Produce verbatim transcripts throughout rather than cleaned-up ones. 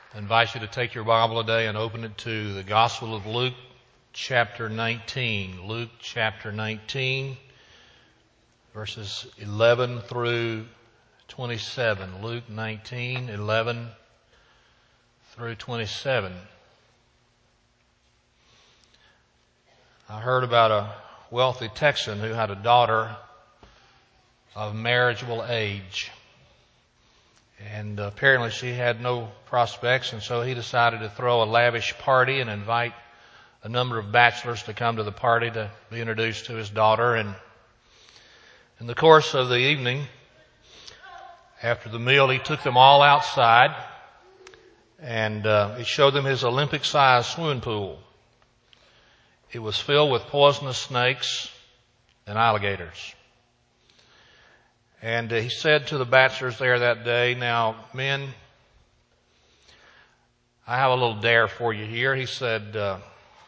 I invite you to take your Bible today and open it to the Gospel of Luke, chapter nineteen. Luke, chapter nineteen, verses eleven through twenty-seven. Luke nineteen, eleven through twenty-seven. I heard about a wealthy Texan who had a daughter of marriageable age. And apparently she had no prospects, and so he decided to throw a lavish party and invite a number of bachelors to come to the party to be introduced to his daughter. And in the course of the evening, after the meal, he took them all outside and uh, he showed them his Olympic-sized swimming pool. It was filled with poisonous snakes and alligators. And uh, he said to the bachelors there that day, "Now, men, I have a little dare for you here." He said, uh,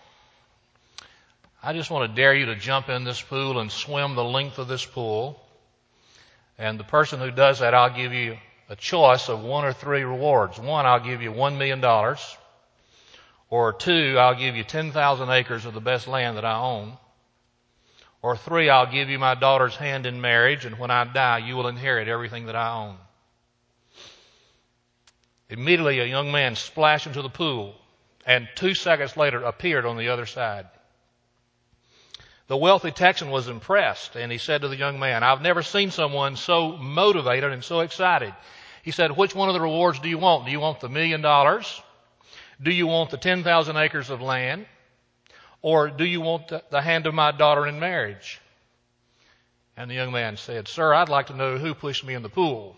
"I just want to dare you to jump in this pool and swim the length of this pool. And the person who does that, I'll give you a choice of one or three rewards. One, I'll give you one million dollars. Or two, I'll give you ten thousand acres of the best land that I own. Or three, I'll give you my daughter's hand in marriage, and when I die, you will inherit everything that I own." Immediately, a young man splashed into the pool, and two seconds later appeared on the other side. The wealthy Texan was impressed, and he said to the young man, "I've never seen someone so motivated and so excited." He said, "Which one of the rewards do you want? Do you want the million dollars? Do you want the ten thousand acres of land? Or do you want the hand of my daughter in marriage?" And the young man said, "Sir, I'd like to know who pushed me in the pool."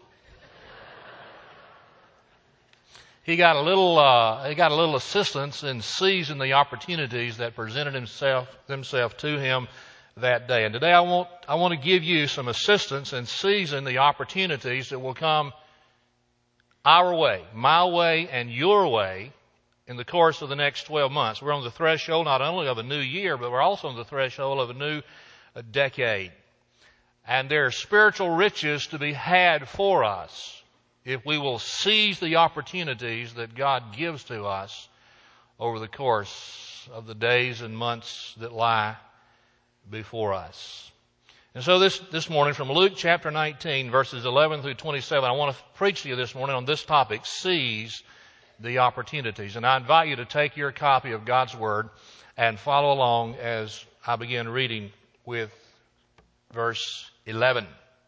He got a little, uh, he got a little assistance in seizing the opportunities that presented himself, themselves to him that day. And today I want, I want to give you some assistance in seizing the opportunities that will come our way, my way and your way, in the course of the next twelve months. We're on the threshold not only of a new year, but we're also on the threshold of a new a decade. And there are spiritual riches to be had for us if we will seize the opportunities that God gives to us over the course of the days and months that lie before us. And so this, this morning from Luke chapter nineteen, verses eleven through twenty-seven, I want to preach to you this morning on this topic: seize the opportunities. And I invite you to take your copy of God's Word and follow along as I begin reading with verse eleven.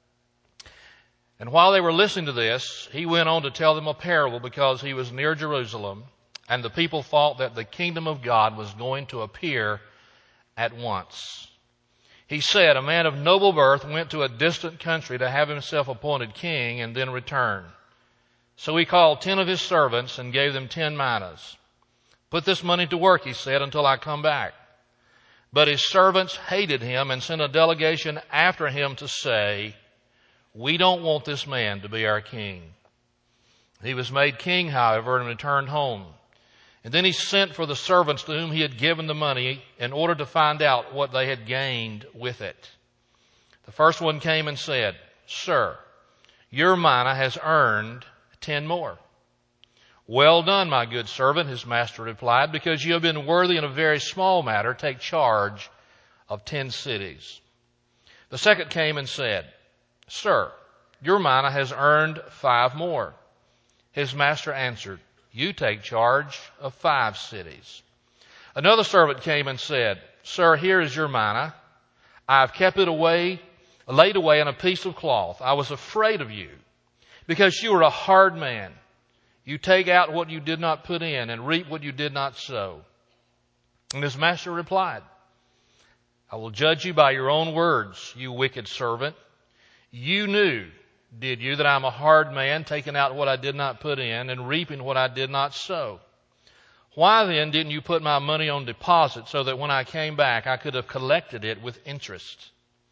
"And while they were listening to this, he went on to tell them a parable, because he was near Jerusalem, and the people thought that the kingdom of God was going to appear at once. He said, 'A man of noble birth went to a distant country to have himself appointed king and then return. So he called ten of his servants and gave them ten minas. "Put this money to work," he said, "until I come back." But his servants hated him and sent a delegation after him to say, "We don't want this man to be our king." He was made king, however, and returned home. And then he sent for the servants to whom he had given the money in order to find out what they had gained with it. The first one came and said, "Sir, your mina has earned ten more." "Well done, my good servant," his master replied, "because you have been worthy in a very small matter. Take charge of ten cities." The second came and said, "Sir, your mina has earned five more." His master answered, "You take charge of five cities." Another servant came and said, "Sir, here is your mina. I have kept it away, laid away in a piece of cloth. I was afraid of you, because you are a hard man. You take out what you did not put in and reap what you did not sow." And his master replied, "I will judge you by your own words, you wicked servant. You knew, did you, that I'm a hard man, taking out what I did not put in and reaping what I did not sow? Why then didn't you put my money on deposit so that when I came back I could have collected it with interest?"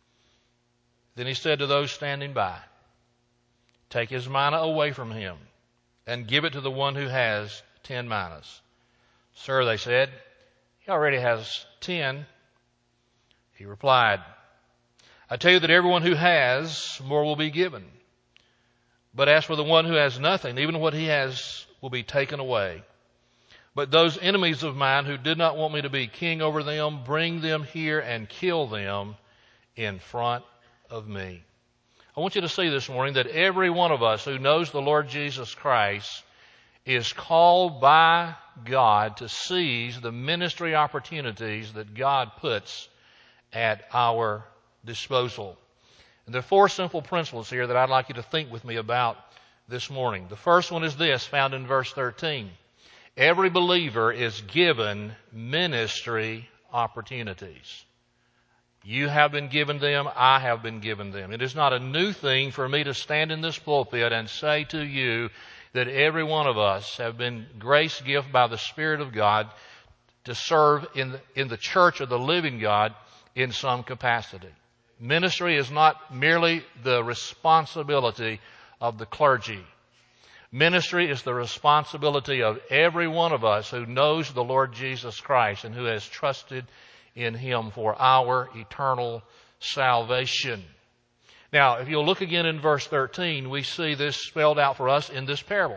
Then he said to those standing by, "Take his mina away from him and give it to the one who has ten minas." "Sir," they said, "he already has ten." He replied, "I tell you that everyone who has, more will be given. But as for the one who has nothing, even what he has will be taken away. But those enemies of mine who did not want me to be king over them, bring them here and kill them in front of me. I want you to see this morning that every one of us who knows the Lord Jesus Christ is called by God to seize the ministry opportunities that God puts at our disposal. And there are four simple principles here that I'd like you to think with me about this morning. The first one is this, found in verse thirteen. Every believer is given ministry opportunities. You have been given them, I have been given them. It is not a new thing for me to stand in this pulpit and say to you that every one of us have been grace gift by the Spirit of God to serve in the, in the church of the living God in some capacity. Ministry is not merely the responsibility of the clergy. Ministry is the responsibility of every one of us who knows the Lord Jesus Christ and who has trusted in Him for our eternal salvation. Now, if you'll look again in verse thirteen, we see this spelled out for us in this parable.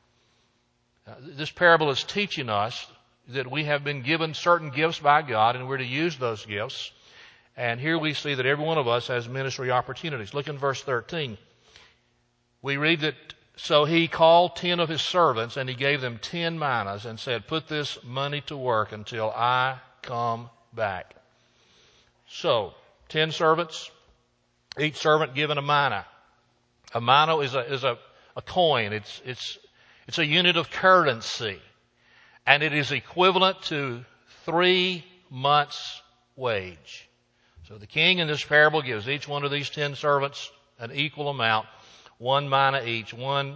Uh, this parable is teaching us that we have been given certain gifts by God and we're to use those gifts. And here we see that every one of us has ministry opportunities. Look in verse thirteen. We read that, so he called ten of his servants and he gave them ten minas and said, put this money to work until I come back. So, ten servants, each servant given a mina. A mina is a, is a, a coin. It's, it's, it's a unit of currency. And it is equivalent to three months' wage. So the king in this parable gives each one of these ten servants an equal amount, one mina each, one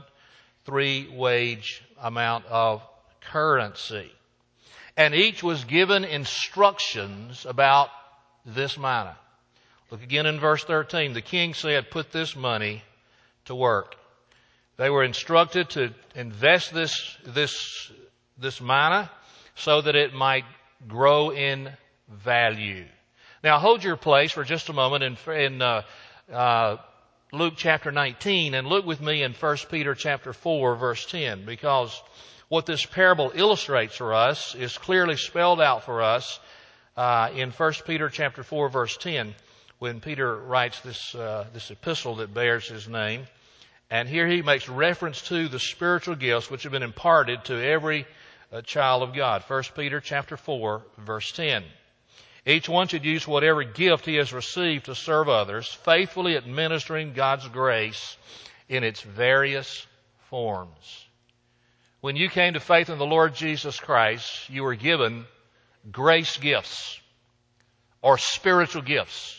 three-wage amount of currency. And each was given instructions about this mina. Look again in verse thirteen. The king said, put this money to work. They were instructed to invest this, this, this mina so that it might grow in value. Now hold your place for just a moment in, in uh, uh, Luke chapter nineteen and look with me in First Peter chapter four verse ten, because what this parable illustrates for us is clearly spelled out for us uh, in First Peter chapter four verse ten when Peter writes this uh, this epistle that bears his name. And here he makes reference to the spiritual gifts which have been imparted to every uh, child of God. First Peter chapter four verse ten. Each one should use whatever gift he has received to serve others, faithfully administering God's grace in its various forms. When you came to faith in the Lord Jesus Christ, you were given grace gifts or spiritual gifts,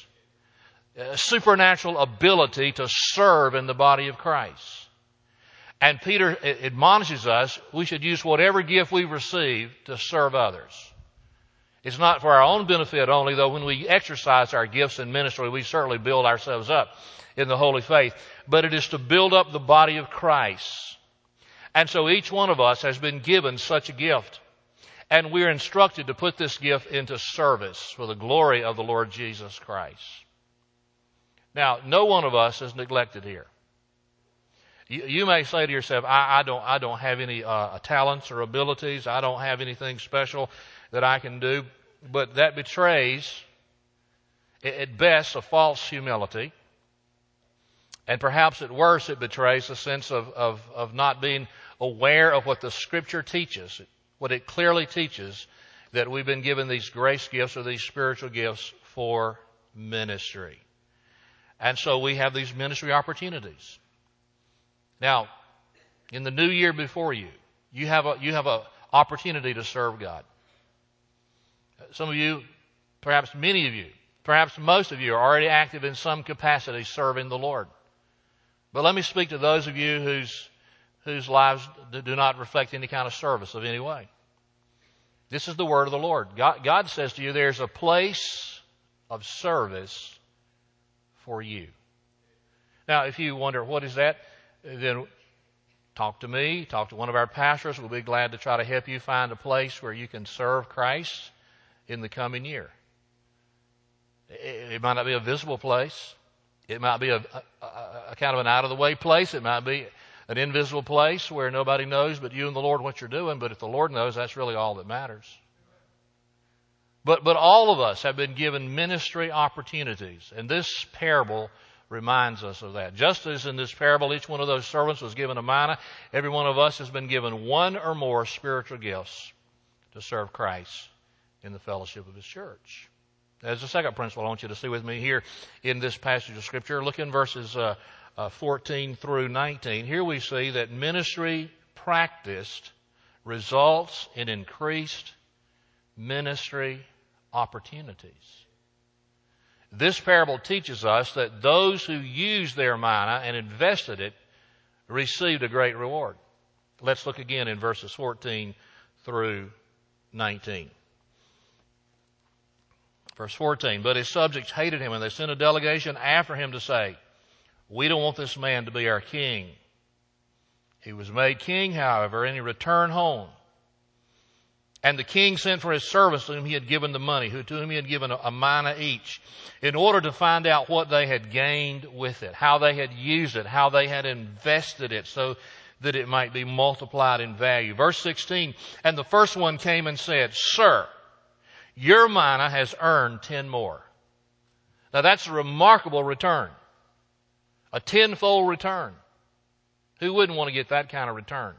a supernatural ability to serve in the body of Christ. And Peter admonishes us we should use whatever gift we've received to serve others. It's not for our own benefit only, though when we exercise our gifts in ministry, we certainly build ourselves up in the holy faith. But it is to build up the body of Christ. And so each one of us has been given such a gift. And we're instructed to put this gift into service for the glory of the Lord Jesus Christ. Now, no one of us is neglected here. You, you may say to yourself, I, I don't, I don't have any uh, talents or abilities. I don't have anything special that I can do. But that betrays, at best, a false humility. And perhaps at worst, it betrays a sense of, of, of not being aware of what the Scripture teaches, what it clearly teaches, that we've been given these grace gifts or these spiritual gifts for ministry. And so we have these ministry opportunities. Now, in the new year before you, you have a, you have a opportunity to serve God. Some of you, perhaps many of you, perhaps most of you are already active in some capacity serving the Lord. But let me speak to those of you whose, whose lives do not reflect any kind of service of any way. This is the word of the Lord. God, God says to you, there's a place of service for you. Now, if you wonder, what is that? Then talk to me, talk to one of our pastors. We'll be glad to try to help you find a place where you can serve Christ in the coming year. It might not be a visible place. It might be a, a, a kind of an out-of-the-way place. It might be an invisible place where nobody knows but you and the Lord what you're doing. But if the Lord knows, that's really all that matters. But, but all of us have been given ministry opportunities. And this parable reminds us of that. Just as in this parable, each one of those servants was given a mina, every one of us has been given one or more spiritual gifts to serve Christ in the fellowship of His church. As a second principle, I want you to see with me here in this passage of Scripture. Look in verses uh, uh, fourteen through nineteen. Here we see that ministry practiced results in increased ministry opportunities. This parable teaches us that those who used their mina and invested it received a great reward. Let's look again in verses fourteen through nineteen. Verse fourteen, but his subjects hated him, and they sent a delegation after him to say, we don't want this man to be our king. He was made king, however, and he returned home. And the king sent for his servants to whom he had given the money, who to whom he had given a, a mina each, in order to find out what they had gained with it, how they had used it, how they had invested it, so that it might be multiplied in value. Verse sixteen, and the first one came and said, Sir, your mina has earned ten more. Now that's a remarkable return. A tenfold return. Who wouldn't want to get that kind of return?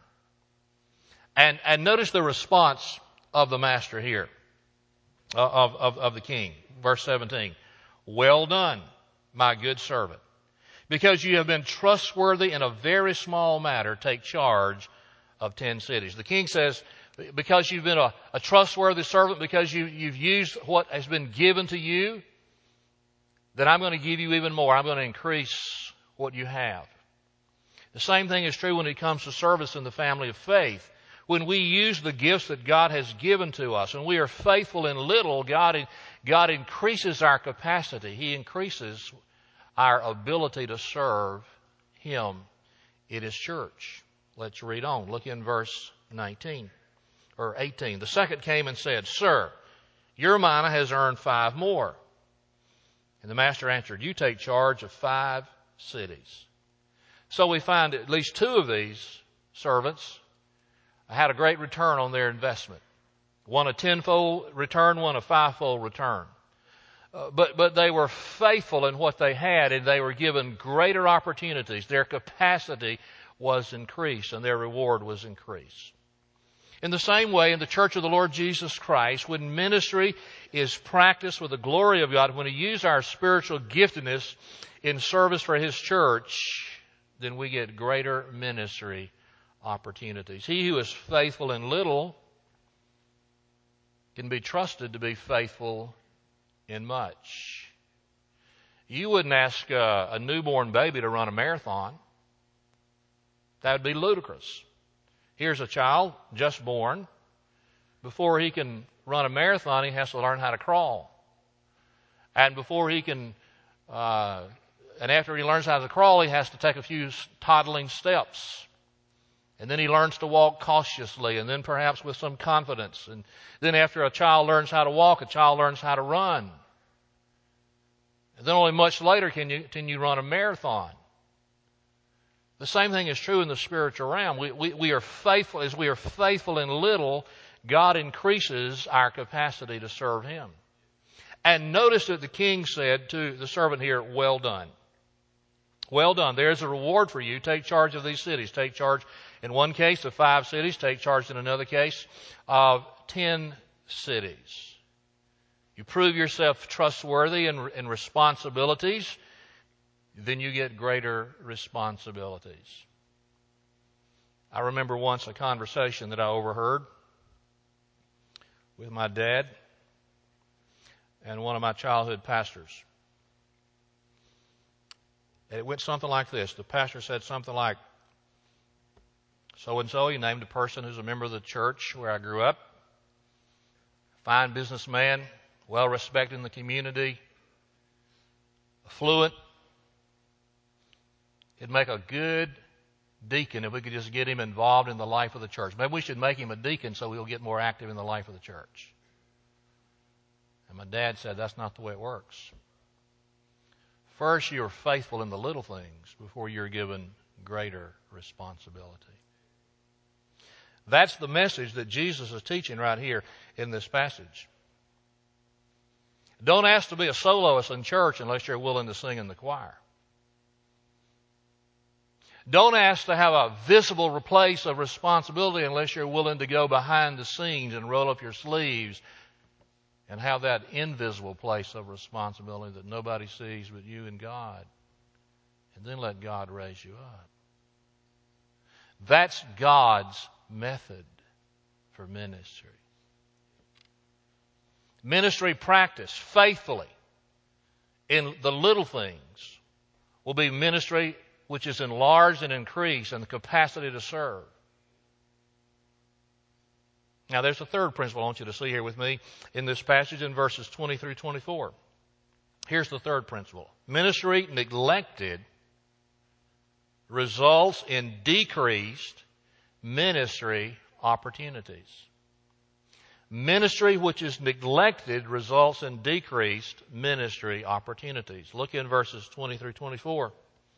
And, and notice the response of the master here, uh, of, of, of the king. Verse seventeen. Well done, my good servant. Because you have been trustworthy in a very small matter, take charge of ten cities. The king says, because you've been a, a trustworthy servant, because you, you've used what has been given to you, then I'm going to give you even more. I'm going to increase what you have. The same thing is true when it comes to service in the family of faith. When we use the gifts that God has given to us, and we are faithful in little, God, God increases our capacity. He increases our ability to serve Him in His church. Let's read on. Look in verse nineteen. Or eighteen. The second came and said, Sir, your mina has earned five more. And the master answered, you take charge of five cities. So we find at least two of these servants had a great return on their investment. One a tenfold return, one a fivefold return. Uh, but, but they were faithful in what they had, and they were given greater opportunities. Their capacity was increased, and their reward was increased. In the same way, in the church of the Lord Jesus Christ, when ministry is practiced with the glory of God, when we use our spiritual giftedness in service for His church, then we get greater ministry opportunities. He who is faithful in little can be trusted to be faithful in much. You wouldn't ask a, a newborn baby to run a marathon. That would be ludicrous. Here's a child just born. Before he can run a marathon, he has to learn how to crawl. And before he can, uh, and after he learns how to crawl, he has to take a few toddling steps. And then he learns to walk cautiously, and then perhaps with some confidence. And then after a child learns how to walk, a child learns how to run. And then only much later can you, can you run a marathon. The same thing is true in the spiritual realm. We, we, we are faithful, as we are faithful in little, God increases our capacity to serve Him. And notice that the king said to the servant here, well done. Well done. There's a reward for you. Take charge of these cities. Take charge, in one case, of five cities. Take charge, in another case, of ten cities. You prove yourself trustworthy in, in responsibilities, then you get greater responsibilities. I remember once a conversation that I overheard with my dad and one of my childhood pastors. And it went something like this. The pastor said something like, so-and-so, he named a person who's a member of the church where I grew up, fine businessman, well-respected in the community, affluent. He'd make a good deacon if we could just get him involved in the life of the church. Maybe we should make him a deacon so he'll get more active in the life of the church. And my dad said, that's not the way it works. First, you're faithful in the little things before you're given greater responsibility. That's the message that Jesus is teaching right here in this passage. Don't ask to be a soloist in church unless you're willing to sing in the choir. Don't ask to have a visible place of responsibility unless you're willing to go behind the scenes and roll up your sleeves and have that invisible place of responsibility that nobody sees but you and God. And then let God raise you up. That's God's method for ministry. Ministry practice faithfully in the little things will be ministry which is enlarged and increased in the capacity to serve. Now there's a third principle I want you to see here with me in this passage in verses twenty through twenty-four. Here's the third principle. Ministry neglected results in decreased ministry opportunities. Ministry which is neglected results in decreased ministry opportunities. Look in verses twenty through twenty-four.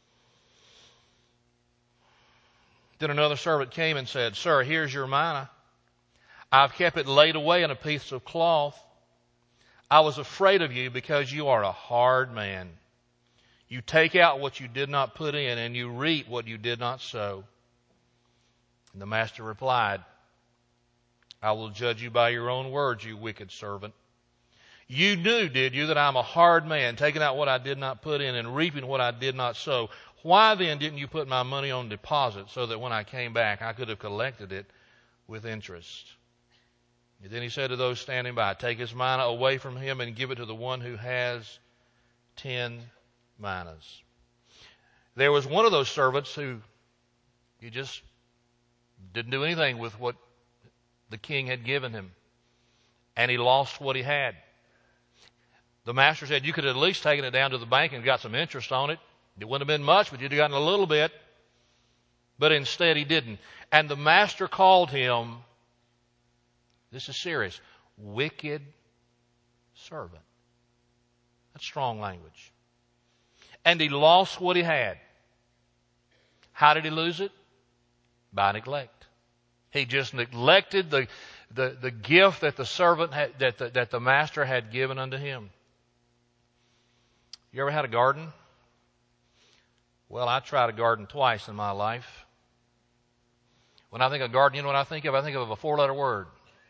Then another servant came and said, Sir, here's your mina. I've kept it laid away in a piece of cloth. I was afraid of you because you are a hard man. You take out what you did not put in, and you reap what you did not sow. And the master replied, I will judge you by your own words, you wicked servant. You knew, did you, that I'm a hard man, taking out what I did not put in and reaping what I did not sow. Why then didn't you put my money on deposit so that when I came back I could have collected it with interest? And then he said to those standing by, Take his mina away from him and give it to the one who has ten minas. There was one of those servants who he just didn't do anything with what the king had given him. And he lost what he had. The master said, you could have at least taken it down to the bank and got some interest on it. It wouldn't have been much, but you'd have gotten a little bit. But instead he didn't. And the master called him, this is serious, wicked servant. That's strong language. And he lost what he had. How did he lose it? By neglect. He just neglected the, the, the gift that the servant had, that the, that the master had given unto him. You ever had a garden? Well, I tried a garden twice in my life. When I think of garden, you know what I think of? I think of a four-letter word.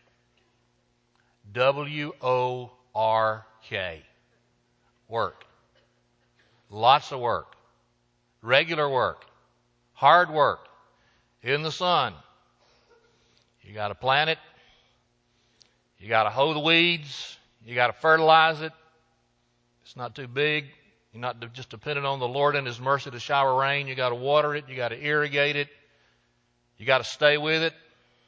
W O R K. Work. Lots of work. Regular work. Hard work. In the sun. You got to plant it. You got to hoe the weeds. You got to fertilize it. It's not too big. You're not just dependent on the Lord and His mercy to shower rain. You got to water it. You got to irrigate it. You got to stay with it.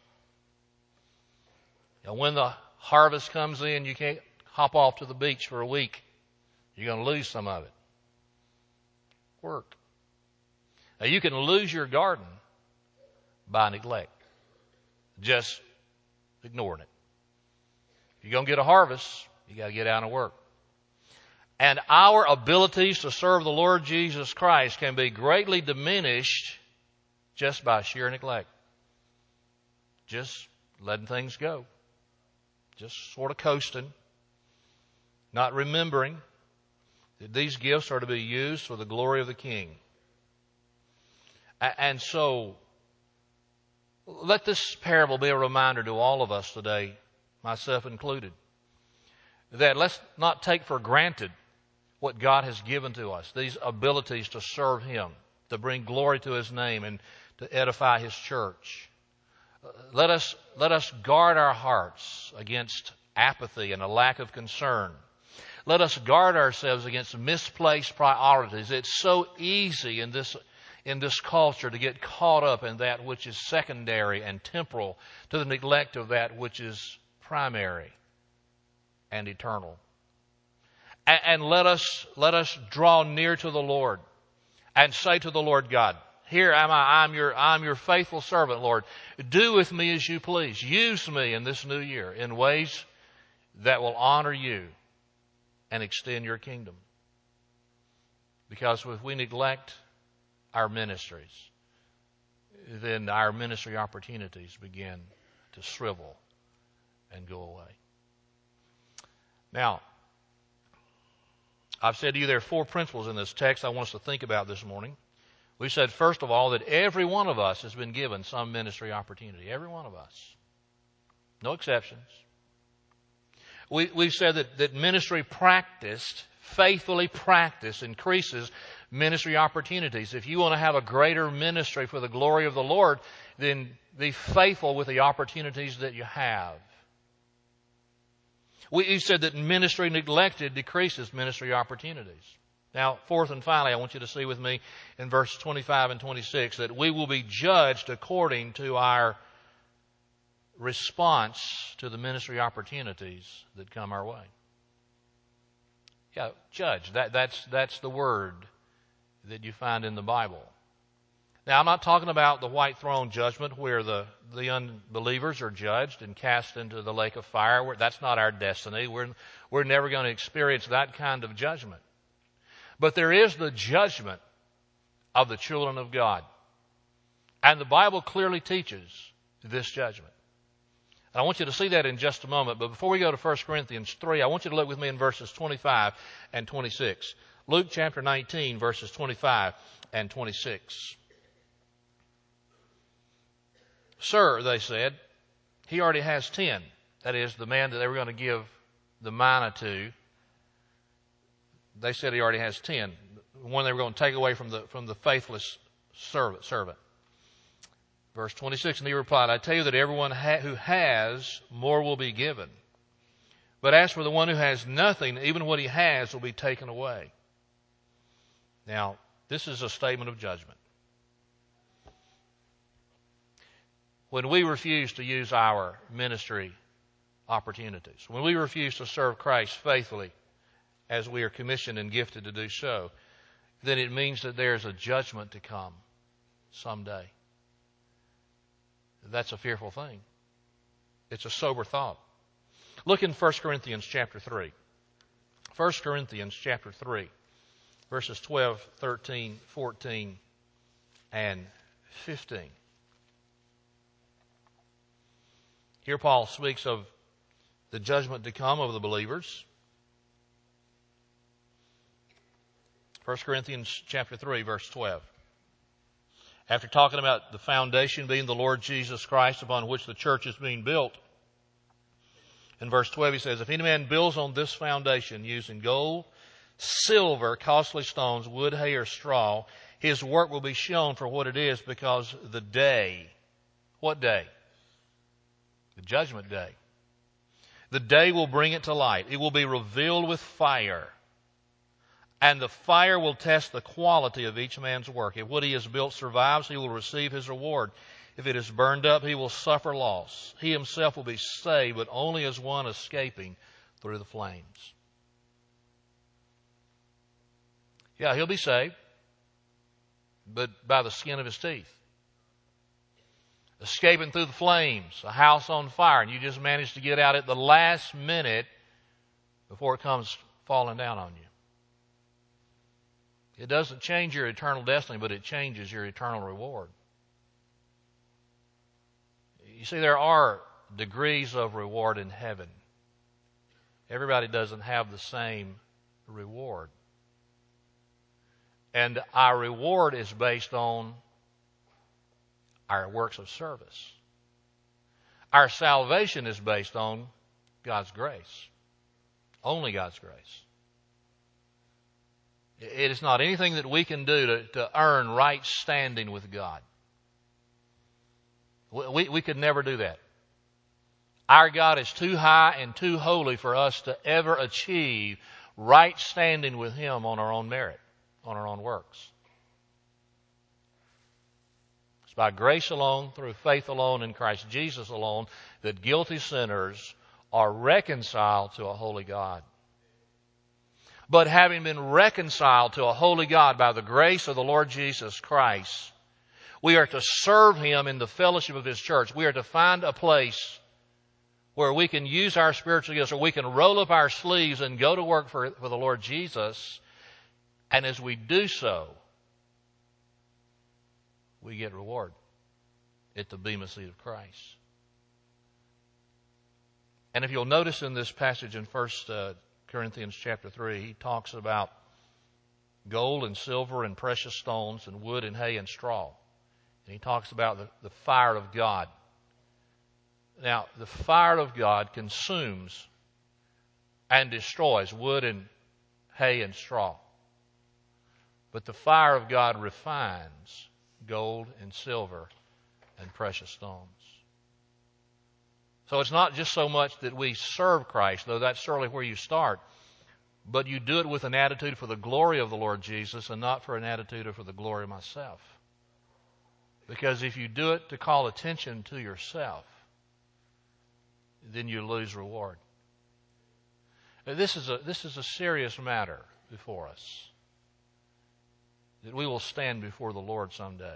And when the harvest comes in, you can't hop off to the beach for a week. You're going to lose some of it. Work. Now, you can lose your garden by neglect. Just ignoring it. If you're going to get a harvest, you got to get out and work. And our abilities to serve the Lord Jesus Christ can be greatly diminished just by sheer neglect. Just letting things go. Just sort of coasting. Not remembering that these gifts are to be used for the glory of the King. And so, let this parable be a reminder to all of us today, myself included, that let's not take for granted what God has given to us, these abilities to serve Him, to bring glory to His name, and to edify His church. Let us, let us guard our hearts against apathy and a lack of concern. Let us guard ourselves against misplaced priorities. It's so easy in this in this culture to get caught up in that which is secondary and temporal to the neglect of that which is primary and eternal. And, and let us let us draw near to the Lord and say to the Lord God, here am I, I'm your I'm your faithful servant, Lord. Do with me as you please. Use me in this new year in ways that will honor you and extend your kingdom. Because if we neglect our ministries, then our ministry opportunities begin to shrivel and go away. Now, I've said to you there are four principles in this text I want us to think about this morning. We said, first of all, that every one of us has been given some ministry opportunity. Every one of us. No exceptions. We, we've said that, that ministry practiced, faithfully practiced, increases ministry opportunities. If you want to have a greater ministry for the glory of the Lord, then be faithful with the opportunities that you have. We said that ministry neglected decreases ministry opportunities. Now, fourth and finally, I want you to see with me in verses twenty-five and twenty-six that we will be judged according to our response to the ministry opportunities that come our way. Yeah, judge. That, that's, that's the word that you find in the Bible. Now, I'm not talking about the white throne judgment where the, the unbelievers are judged and cast into the lake of fire. That's not our destiny. We're, we're never going to experience that kind of judgment. But there is the judgment of the children of God. And the Bible clearly teaches this judgment. And I want you to see that in just a moment. But before we go to First Corinthians three, I want you to look with me in verses twenty-five and twenty-six. Luke chapter nineteen, verses twenty-five and twenty-six. Sir, they said, he already has ten. That is, the man that they were going to give the mina to. They said he already has ten. The one they were going to take away from the from the faithless servant. servant. Verse twenty-six, and he replied, I tell you that everyone ha- who has, more will be given. But as for the one who has nothing, even what he has will be taken away. Now, this is a statement of judgment. When we refuse to use our ministry opportunities, when we refuse to serve Christ faithfully as we are commissioned and gifted to do so, then it means that there's a judgment to come someday. That's a fearful thing. It's a sober thought. Look in First Corinthians chapter three. First Corinthians chapter three, verses twelve, thirteen, fourteen, and fifteen. Here Paul speaks of the judgment to come over the believers. First Corinthians chapter three, verse twelve. After talking about the foundation being the Lord Jesus Christ upon which the church is being built, in verse twelve he says, if any man builds on this foundation using gold, silver, costly stones, wood, hay, or straw, his work will be shown for what it is, because the day, what day? The judgment day. The day will bring it to light. It will be revealed with fire. And the fire will test the quality of each man's work. If what he has built survives, he will receive his reward. If it is burned up, he will suffer loss. He himself will be saved, but only as one escaping through the flames. Yeah, he'll be saved, but by the skin of his teeth. Escaping through the flames, a house on fire, and you just managed to get out at the last minute before it comes falling down on you. It doesn't change your eternal destiny, but it changes your eternal reward. You see, there are degrees of reward in heaven. Everybody doesn't have the same reward. And our reward is based on our works of service. Our salvation is based on God's grace. Only God's grace. It is not anything that we can do to, to earn right standing with God. We, we could never do that. Our God is too high and too holy for us to ever achieve right standing with Him on our own merit, on our own works. It's by grace alone, through faith alone, in Christ Jesus alone, that guilty sinners are reconciled to a holy God. But having been reconciled to a holy God by the grace of the Lord Jesus Christ, we are to serve Him in the fellowship of His church. We are to find a place where we can use our spiritual gifts, or we can roll up our sleeves and go to work for, for the Lord Jesus. And as we do so, we get reward. at the bema seat of Christ. And if you'll notice in this passage in First Corinthians chapter three, he talks about gold and silver and precious stones and wood and hay and straw. And he talks about the, the fire of God. Now, the fire of God consumes and destroys wood and hay and straw. But the fire of God refines gold and silver and precious stones. So it's not just so much that we serve Christ, though that's certainly where you start, but you do it with an attitude for the glory of the Lord Jesus and not for an attitude of for the glory of myself. Because if you do it to call attention to yourself, then you lose reward. This is a, this is a serious matter before us, that we will stand before the Lord someday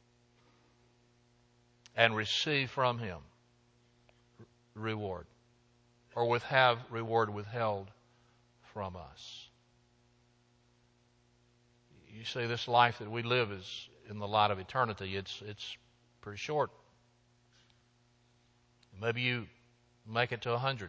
and receive from Him reward, or with have reward withheld from us. You see, this life that we live is in the light of eternity. It's it's pretty short. Maybe you make it to a hundred.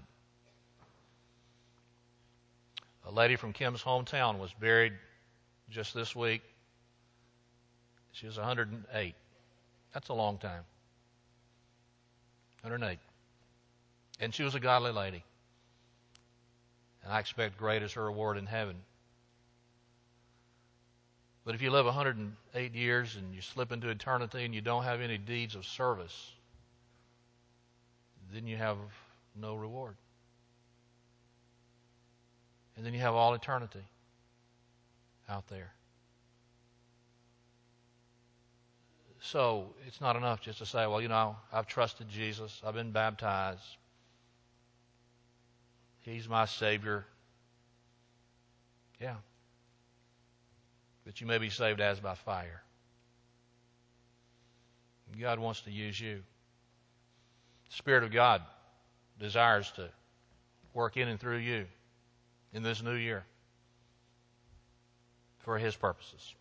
A lady from Kim's hometown was buried just this week. She was one hundred eight. That's a long time. one hundred eight. And she was a godly lady. And I expect great is her reward in heaven. But if you live one hundred eight years and you slip into eternity and you don't have any deeds of service, then you have no reward. And then you have all eternity out there. So it's not enough just to say, well, you know, I've trusted Jesus. I've been baptized. He's my Savior. Yeah. But you may be saved as by fire. God wants to use you. The Spirit of God desires to work in and through you in this new year for His purposes.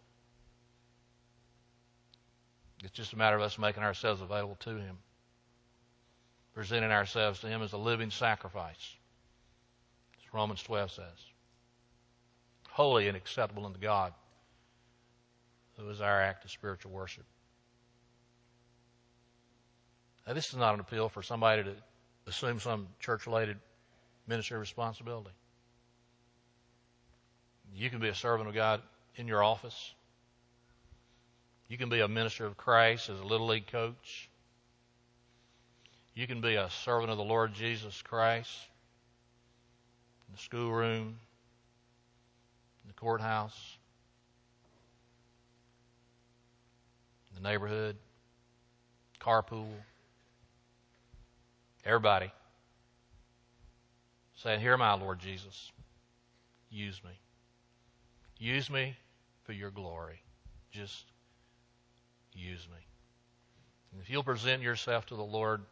It's just a matter of us making ourselves available to Him, presenting ourselves to Him as a living sacrifice, as Romans twelve says, holy and acceptable unto God, who is our act of spiritual worship. Now, this is not an appeal for somebody to assume some church-related ministry responsibility. You can be a servant of God in your office. You can be a minister of Christ as a Little League coach. You can be a servant of the Lord Jesus Christ in the schoolroom, in the courthouse, in the neighborhood, carpool. Everybody saying, here am I, Lord Jesus. Use me. Use me for your glory. Just use me. And if you'll present yourself to the Lord,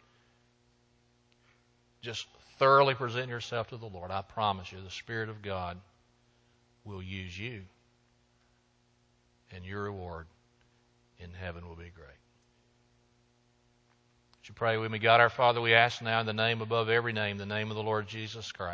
just thoroughly present yourself to the Lord, I promise you the Spirit of God will use you, and your reward in heaven will be great. Would you pray with me? God our Father, we ask now in the name above every name, the name of the Lord Jesus Christ,